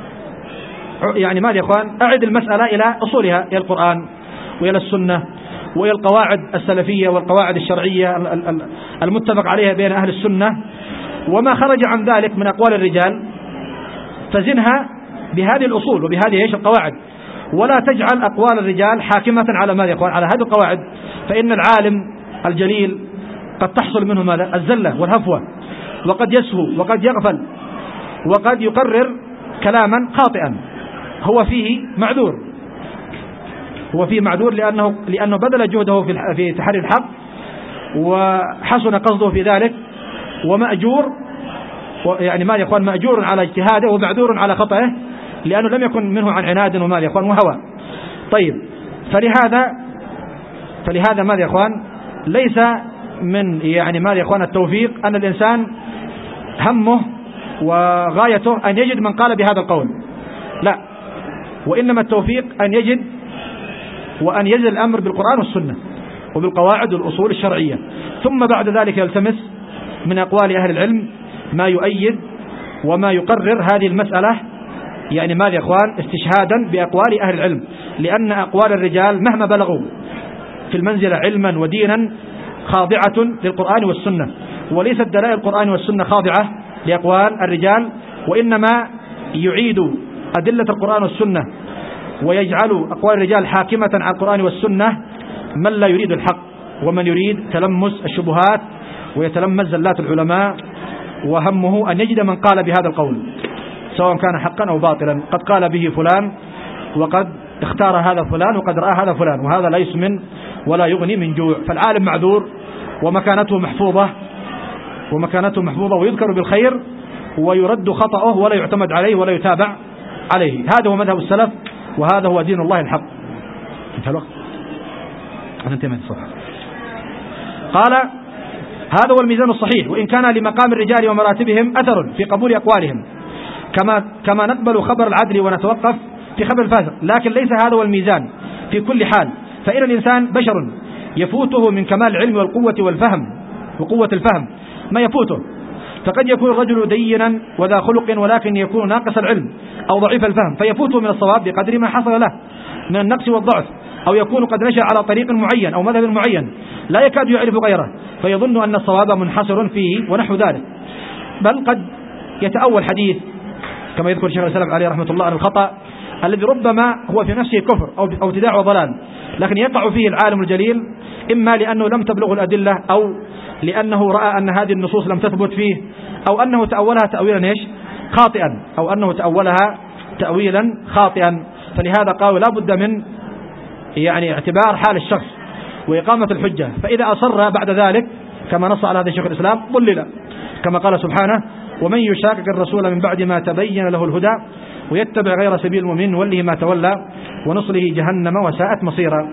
Speaker 1: يعني ماذا يا أخوان أعد المسألة إلى أصولها إلى القرآن وإلى السنة وإلى القواعد السلفية والقواعد الشرعية المتفق عليها بين أهل السنة، وما خرج عن ذلك من أقوال الرجال فزنها بهذه الأصول وبهذه ايش القواعد، ولا تجعل أقوال الرجال حاكمة على ماذا يقول على هذه القواعد، فإن العالم الجليل قد تحصل منه ماذا الزلة والهفوة، وقد يسهو وقد يغفل وقد يقرر كلاما خاطئا، هو فيه معذور هو فيه معذور لأنه لأنه بذل جهده في في تحري الحق وحسن قصده في ذلك، ومأجور يعني ما يكون مأجور على اجتهاده ومعذور على خطأه لأنه لم يكن منه عن عناد وما يكون وهوى. طيب فلهذا فلهذا ماذا يا اخوان ليس من يعني ماذا يا اخوان التوفيق أن الإنسان همه وغايته أن يجد من قال بهذا القول، لا، وإنما التوفيق أن يجد وأن يجد الأمر بالقرآن والسنة وبالقواعد والأصول الشرعية، ثم بعد ذلك يلتمس من أقوال أهل العلم ما يؤيد وما يقرر هذه المسألة، يعني ماذا يا اخوان استشهادا بأقوال أهل العلم، لأن أقوال الرجال مهما بلغوا في المنزلة علما ودينا خاضعة للقرآن والسنة، وليست دلائل القرآن والسنة خاضعة لأقوال الرجال، وإنما يعيد أدلة القرآن والسنة ويجعل أقوال الرجال حاكمة على القرآن والسنة من لا يريد الحق ومن يريد تلمس الشبهات ويتلمس زلات العلماء، وهمه أن يجد من قال بهذا القول سواء كان حقا أو باطلا، قد قال به فلان وقد اختار هذا فلان وقد رأى هذا فلان، وهذا لا يسمن ولا يغني من جوع. فالعالم معذور ومكانته محفوظة ومكانته محفوظة ويذكر بالخير ويرد خطأه ولا يعتمد عليه ولا يتابع عليه. هذا هو مذهب السلف وهذا هو دين الله الحق. انتهى الوقت. انتهى الصفحة. قال هذا هو الميزان الصحيح، وإن كان لمقام الرجال ومراتبهم أثر في قبول أقوالهم كما كما نقبل خبر العدل ونتوقف في خبر الفاسق، لكن ليس هذا هو الميزان في كل حال، فإن الإنسان بشر يفوته من كمال العلم والقوة والفهم وقوة الفهم ما يفوته، فقد يكون الرجل دينا وذا خلق ولكن يكون ناقص العلم أو ضعيف الفهم فيفوته من الصواب بقدر ما حصل له من النقص والضعف، أو يكون قد نشأ على طريق معين أو مذهب معين لا يكاد يعرف غيره فيظن أن الصواب منحصر فيه ونحو ذلك، بل قد يتأول حديث كما يذكر الشيخ الإسلام عليه رحمة الله عن الخطأ الذي ربما هو في نفسه كفر أو ابتداع وضلال، لكن يقع فيه العالم الجليل إما لأنه لم تبلغه الأدلة أو لأنه رأى أن هذه النصوص لم تثبت فيه أو أنه تأولها تأويلا إيش خاطئا أو أنه تأولها تأويلا خاطئا. فلهذا قالوا لا بد من يعني اعتبار حال الشخص وإقامة الحجة، فإذا أصر بعد ذلك كما نص على هذا الشيخ الإسلام ضلل كما قال سبحانه ومن يشاقق الرسول من بعد ما تبين له الهدى ويتبع غير سبيل المؤمنين نوله ما تولى ونصله جهنم وساءت مصيرا.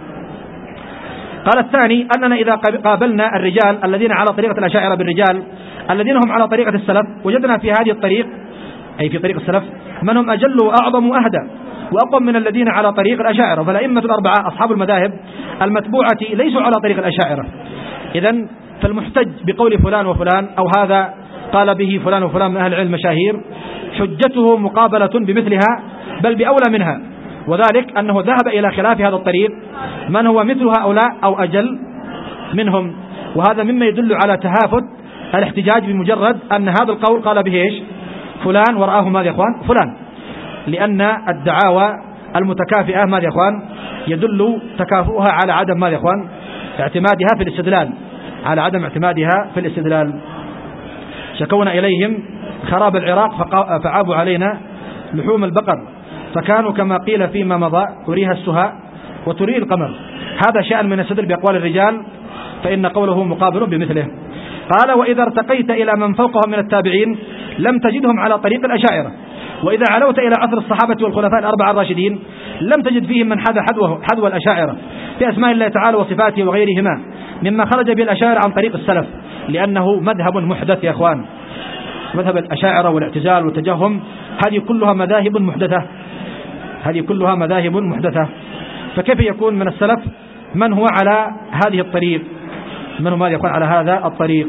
Speaker 1: قال الثاني أننا إذا قابلنا الرجال الذين على طريقة الأشاعرة بالرجال الذين هم على طريقة السلف وجدنا في هذه الطريق أي في طريق السلف من هم أجل وأعظم وأهدى وأقوم من الذين على طريق الأشاعرة، فالأئمة الأربعة أصحاب المذاهب المتبوعة ليسوا على طريق الأشاعرة، إذن فالمحتج بقول فلان وفلان أو هذا قال به فلان وفلان من أهل العلم مشاهير حجته مقابلة بمثلها بل بأولى منها، وذلك أنه ذهب إلى خلاف هذا الطريق من هو مثل هؤلاء أو أجل منهم، وهذا مما يدل على تهافت الاحتجاج بمجرد أن هذا القول قال به إيش فلان ورآه ماذا يا إخوان فلان، لأن الدعاوى المتكافئة ماذا يا إخوان يدل تكافؤها على عدم ماذا يا إخوان اعتمادها في الاستدلال على عدم اعتمادها في الاستدلال. شكونا إليهم خراب العراق فعابوا علينا لحوم البقر فكانوا كما قيل فيما مضى أريها السهاء وتري القمر، هذا شأن من السدل بأقوال الرجال فإن قوله مقابل بمثله. قال وإذا ارتقيت إلى من فوقهم من التابعين لم تجدهم على طريق الأشاعرة، وإذا علوت إلى عصر الصحابة والخلفاء الأربعة الراشدين لم تجد فيهم من حذى حذوه حذو الأشاعرة في أسماء الله تعالى وصفاته وغيرهما مما خرج به الأشاعرة عن طريق السلف، لأنه مذهب محدث يا أخوان، مذهب الأشاعرة والاعتزال والتجهم هذه كلها مذاهب محدثة هذه كلها مذاهب محدثة فكيف يكون من السلف من هو على هذه الطريق من هو ماذا يكون على هذا الطريق.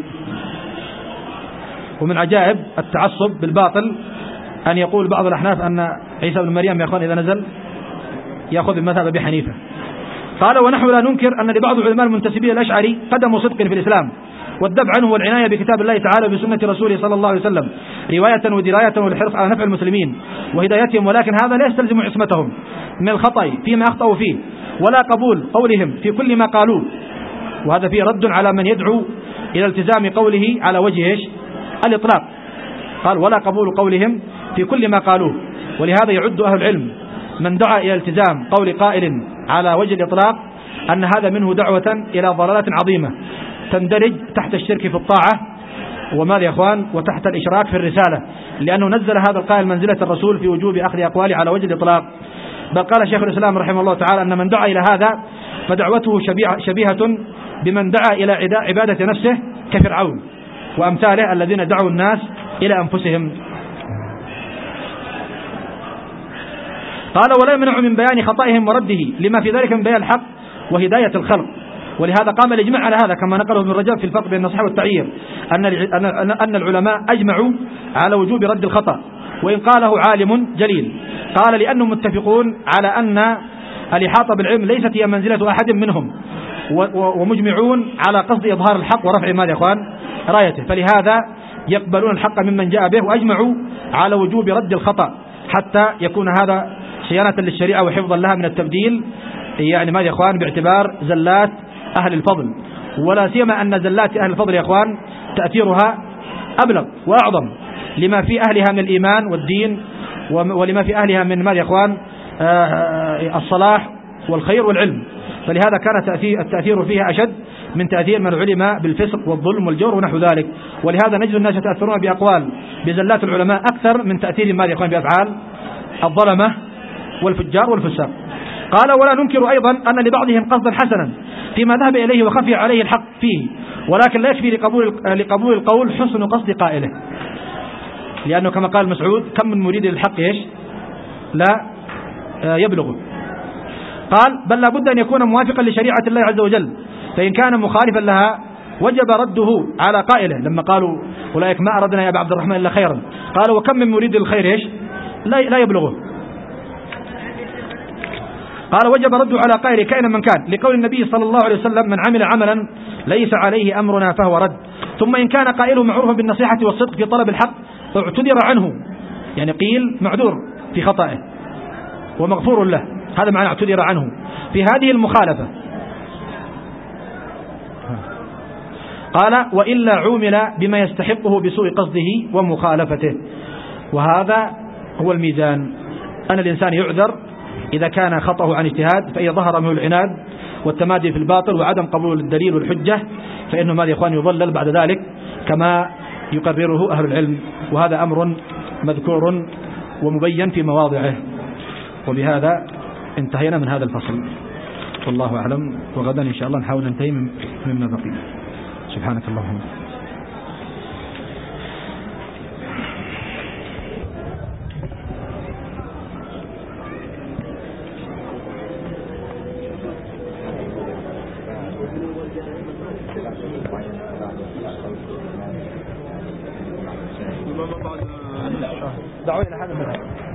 Speaker 1: ومن عجائب التعصب بالباطل أن يقول بعض الأحناف أن عيسى بن مريم يا أخوان إذا نزل يأخذ بمذهب أبي حنيفة، قال ونحن لا ننكر أن لبعض العلماء المنتسبين الأشعري قدم صدق في الإسلام والدب عنه والعناية بكتاب الله تعالى وبسنة رسوله صلى الله عليه وسلم رواية ودراية والحرص على نفع المسلمين وهدايتهم، ولكن هذا لا يستلزم عصمتهم من الخطأ فيما أخطأوا فيه ولا قبول قولهم في كل ما قالوه، وهذا فيه رد على من يدعو إلى التزام قوله على وجه الإطلاق. قال ولا قبول قولهم في كل ما قالوه، ولهذا يعد أهل العلم من دعا إلى التزام قول قائل على وجه الإطلاق أن هذا منه دعوة إلى ضلالات عظيمة تندرج تحت الشرك في الطاعة وماذا يا أخوان وتحت الإشراك في الرسالة، لأنه نزل هذا القائل منزلة الرسول في وجوب أخذ أقواله على وجه الإطلاق. بل قال شيخ الإسلام رحمه الله تعالى أن من دعا إلى هذا فدعوته شبيهة بمن دعا إلى عبادة نفسه كفرعون وأمثاله الذين دعوا الناس إلى أنفسهم. قال ولا يمنع من بيان خطئهم ورده لما في ذلك من بيان الحق وهداية الخلق، ولهذا قام الإجماع على هذا كما نقله ابن رجب في الفرق بين النصح والتعيير أن أن العلماء أجمعوا على وجوب رد الخطأ وإن قاله عالم جليل. قال لأنهم متفقون على أن الإحاطة بالعلم ليست هي منزلة أحد منهم ومجمعون على قصد إظهار الحق ورفع ماذا يا إخوان رايته، فلهذا يقبلون الحق ممن جاء به وأجمعوا على وجوب رد الخطأ حتى يكون هذا صيانة للشريعة وحفظا لها من التبديل، يعني ماذا يا إخوان باعتبار زلات أهل الفضل، ولا سيما أن زلات أهل الفضل يا إخوان تأثيرها أبلغ وأعظم لما في أهلها من الإيمان والدين ولما في أهلها من ماذا يا إخوان الصلاح والخير والعلم، فلهذا كان تأثير التأثير فيها أشد من تأثير من علم بالفسق والظلم والجور ونحو ذلك، ولهذا نجد الناس يتأثرون بأقوال بزلات العلماء أكثر من تأثير ماذا يا إخوان بأفعال الظلمة والفجار والفساق. قال ولا ننكر أيضا أن لبعضهم قصدا حسنا فيما ذهب إليه وخفي عليه الحق فيه، ولكن لا يكفي لقبول, لقبول القول حسن قصد قائله، لأنه كما قال مسعود كم من مريد للحق إيش لا يبلغه. قال بل لا بد أن يكون موافقا لشريعة الله عز وجل، فإن كان مخالفا لها وجب رده على قائله لما قالوا أولئك ما أردنا يا أبا عبد الرحمن إلا خيرا، قال وكم من مريد للخير إيش لا, لا يبلغه. قال وجب رده على قائله كائنا من كان، لقول النبي صلى الله عليه وسلم من عمل عملا ليس عليه أمرنا فهو رد. ثم إن كان قائله معروفا بالنصيحة والصدق في طلب الحق اعتذر عنه، يعني قيل معذور في خطأه ومغفور له، هذا معنى اعتذر عنه في هذه المخالفة. قال وإلا عومل بما يستحقه بسوء قصده ومخالفته، وهذا هو الميزان، أن الإنسان يعذر إذا كان خطأه عن اجتهاد، فإذا ظهر منه العناد والتمادي في الباطل وعدم قبول الدليل والحجة فإنه ماذا يا إخوان يضلل بعد ذلك كما يقرره أهل العلم، وهذا أمر مذكور ومبين في مواضعه. وبهذا انتهينا من هذا الفصل، والله أعلم، وغدا إن شاء الله نحاول ننتهي مما بقي. سبحانك اللهم. دعوة إلى هذا المذهب.